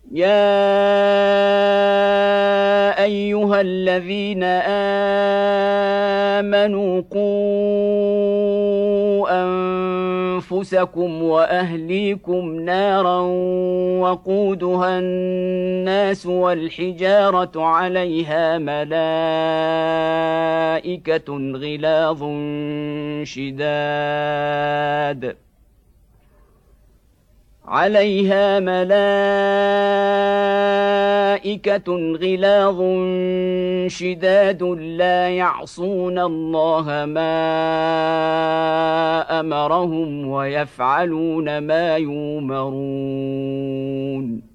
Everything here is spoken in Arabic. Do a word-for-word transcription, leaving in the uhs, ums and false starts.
يا أيها الذين آمنوا قوا أنفسكم وأهليكم نارا وقودها الناس والحجارة عليها ملائكة غلاظ شداد عليها ملائكة غلاظ شداد لا يعصون الله ما أمرهم ويفعلون ما يؤمرون.